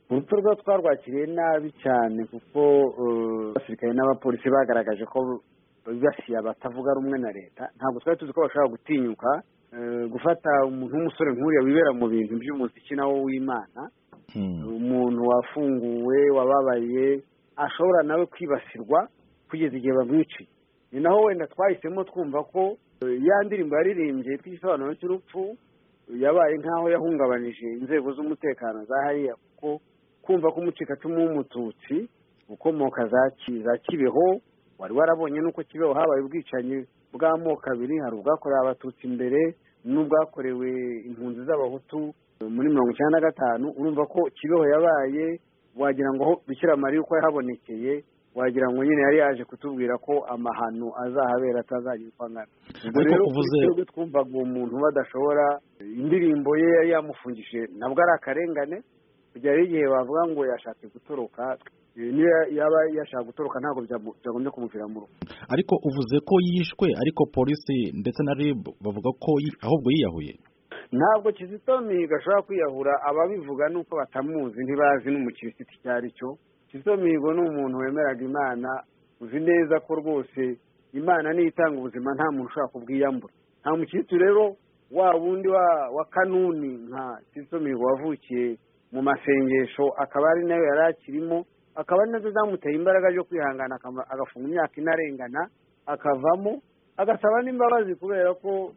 urupfu rwo twarwakiriye nabi cyane kuko abasirikare n'abapolisi bagaragaje ko bibasiye abatavuga rumwe na leta. Ntabwo twari tuzi ko bashobora gutinyuka gufata umuntu w'umusore nk'uriya wibera mu bintu by'umuziki nawo w'Imana, umuntu wafunguwe wababaye ashobora nawe kwibasirwa kugeza igihe bamwiciye. Ni naho wenda twahisemo twumva ko ya ndirimbo yaririmbye tw'igisobanuro cy'urupfu yabaye nk'aho yahungabanije inzego z'umutekano za hariya, kuko kumva ko umucikacumu w'umututsi ukomoka za Kibeho, wari warabonye nuko Kibeho habaye ubwicanyi bw'amoko abiri, hari ubwakorewe abatutsi imbere n'ubwakorewe impunzi z'abahutu muri 1995. urumva ko Kibeho yabaye wagira ngo Bikira Mariya uko yahabonekeye, wagira ngo nyine yari yaje kutubwira ko amahano azahabera atazagirwa nkana. Ubwo rero twebwe twumvaga uwo muntu badashobora, indirimbo ye yari yamufungishije nabwo ari akarengane, kugera igihe bavuga ngo yashatse gutoroka. Niyo yaba yashaka gutoroka ntabwo byagombye kumuvira mu rugo. Ariko uvuze ko yishwe, ariko polisi ndetse na RIB bavuga ko ahubwo yiyahuye. Ntabwo Kizito Mihigo ashobora kwiyahura, ababivuga nuko batamuzi, ntibazi n'umukirisitu icyo ari cyo. Kizito Mihigo ni umuntu wemeraga Imana, uzi neza ko rwose Imana niyo itanga ubuzima, nta muntu ushobora kubwiyambura. Nta mukirisitu rero wa wundi wa kanuni nka Kizito Mihigo wavukiye mu masengesho, akaba ari nayo yari akirimo, akaba ari nazo zamuteye imbaraga zo kwihangana agafunga imyaka inarengana, akavamo agasaba n'imbabazi kubera ko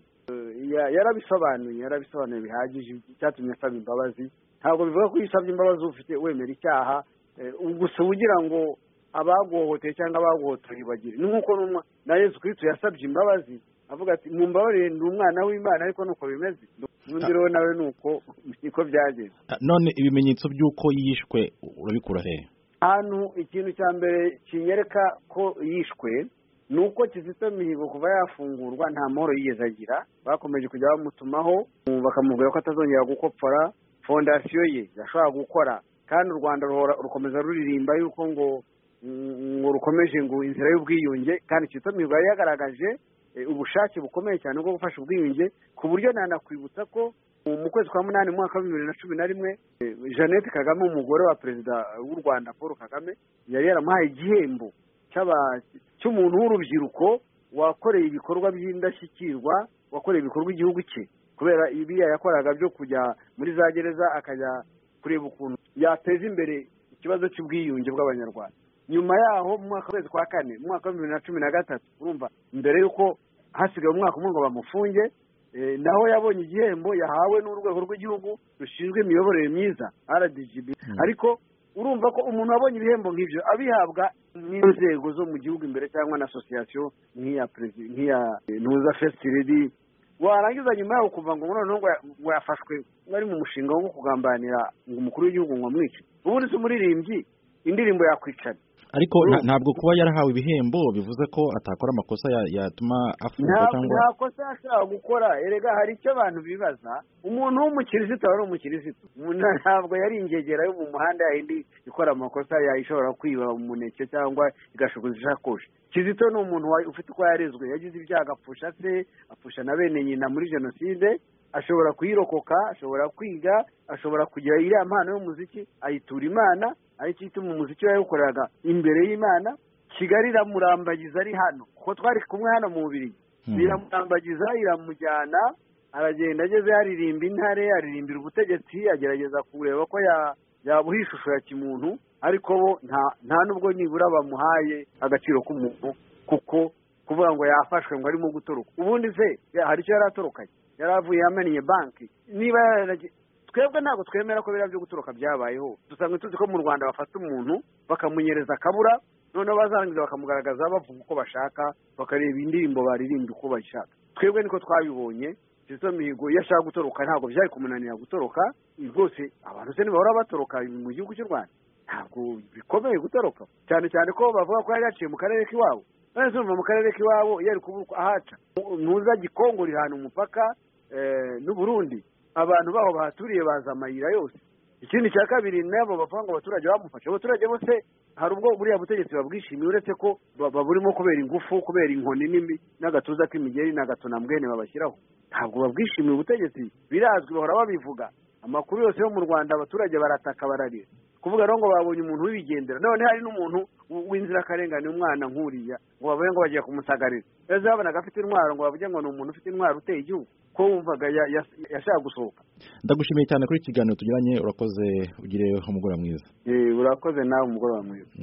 yarabisobanuye bihagije icyatumye asaba imbabazi. Ntabwo bivuga ko yisabye imbabazi ufite wemera icyaha gusa ugira ngo abaguhohoteye cyangwa abaguhotoye bagire. Ni nk'uko na Yesu Kristo yasabye imbabazi avuga ati mumbabarire ndi umwana w'Imana, ariko nuko bimeze. N'undi rero nawe nuko niko byageze. None ibimenyetso by'uko yishwe urabikura he? Hano ikintu cya mbere kinyereka ko yishwe nuko Kizito Mihigo kuva yafungurwa nta mahoro yigeze agira. Bakomeje kujya bamutumaho bakamubwira ko atazongera gukopfora fondasiyo ye yashobora gukora, kandi u Rwanda rukomeza ruririmba yuko ngo rukomeje ngo inzira y'ubwiyunge, kandi Kizito Mihigo yari yagaragaje ubushake bukomeye cyane bwo gufasha ubwiyunge, ku buryo nanakwibutsa ko mu kwezi kwa munani mu mwaka wa 2011 Jeannette Kagame, umugore wa perezida w'u Rwanda Paul Kagame, yari yaramuhaye igihembo cy'umuntu w'urubyiruko wakoreye ibikorwa by'indashyikirwa, wakoreye ibikorwa igihugu cye, kubera ibiya yakoraga byo kujya muri za gereza akajya kureba ukuntu yateza imbere ikibazo cy'ubwiyunge bw'Abanyarwanda. Nyuma yaho mu mwaka w'ukwezi kwa kane mu mwaka wa 2013, urumva mbere yuko hasigaye umwaka umwe ngo bamufunge, naho yabonye igihembo yahawe n'urwego rw'igihugu rushinzwe imiyoborere myiza RDGB. Ariko urumva ko umuntu wabonye ibihembo nk'ibyo abihabwa n'inzego zo mu gihugu imbere cyangwa na association nk'iya Ntuza First Lady, warangiza nyuma yaho kuva ngo noneho ngo yafashwe bari mu mushinga wo kugambanira ngo umukuru w'igihugu ngo amwice. Ubundi se umuririmbyi indirimbo yakwicana. Ariko ntabwo kuba yarahawe ibihembo bivuze ko atakora amakosa yatuma afunga cyangwa nta kosa ashaka gukora. Erega hari icyo abantu bibaza, umuntu w'umukirisitu ari umukirisitu, ntabwo yari ingegera yo mu muhanda yindi ikora amakosa yayishobora kwiba umuneke cyangwa igashuguza ishakoshi. Kizito ni umuntu ufite uko yarezwe, yagize ibyaha agapfusha se, apfusha na bene nyina muri jenoside, ashobora kuyirokoka, ashobora kwiga, ashobora kugira iriya mpano y'umuziki ayitura Imana, ariko ituma umuziki yawukoreraga imbere y'Imana. Kigali iramurambagiza ari hano kuko twari kumwe hano mu Bubiligi, iramurambagiza iramujyana, aragenda ageze yaririmba intare, aririmbira ubutegetsi, agerageza kureba ko yabuha ishusho ya kimuntu, ariko bo nta nubwo nibura bamuhaye agaciro k'umuntu, kuko kuvuga ngo yafashwe ngo arimo gutoroka. Ubundi se hari icyo yari atorokanye? Yari avuye yamennye banki. Niba twebwe ntabwo twemera ko biriya byo gutoroka byabayeho. Dusanga tuzi ko mu Rwanda bafata umuntu bakamunyereza akabura, noneho bazarangiza bakamugaragaza bavuga uko bashaka, bakareba indirimbo baririmba uko bashaka. Twebwe niko twabibonye. Kizito Mihigo yashaka gutoroka ntabwo byari kumunanira gutoroka. Rwose abantu se ntibahora batoroka mu gihugu cy'u Rwanda, ntabwo bikomeye gutoroka, cyane cyane ko bavuga ko yari yaciye mu karere k'iwabo. None se mu karere k'iwabo yari kubuka ahaca Ntuza Gikongoro ihana umupaka n'u Burundi, abantu baho bahaturiye baza amayira yose. Ikindi cya kabiri nabo bavuga ngo abaturage bamufashe. Abaturage bose hari ubwo buriya butegetsi babwishimiye, uretse ko baburimo kubera ingufu, kubera inkoni n'imbi n'agatuza k'imigeri n'agatonambwene babashyiraho. Ntabwo babwishimiye ubutegetsi, birazwi, bahora babivuga. Amakuru yose yo mu Rwanda abaturage barataka bararira. kuvuga rero ngo babonye umuntu wibigendera none hari n'umuntu w'inzirakarengane umwana nkuriya ngo bavuge ngo bagiye kumusagarira ejo babonaga afite intwaro ngo bavuge ngo ni umuntu ufite intwaro uteye igihugu ko wumvaga yashaka gusohoka. Ndagushimiye cyane kuri iki kiganiro tugiranye, urakoze, ugire umugoroba mwiza. Urakoze nawe, umugoroba mwiza.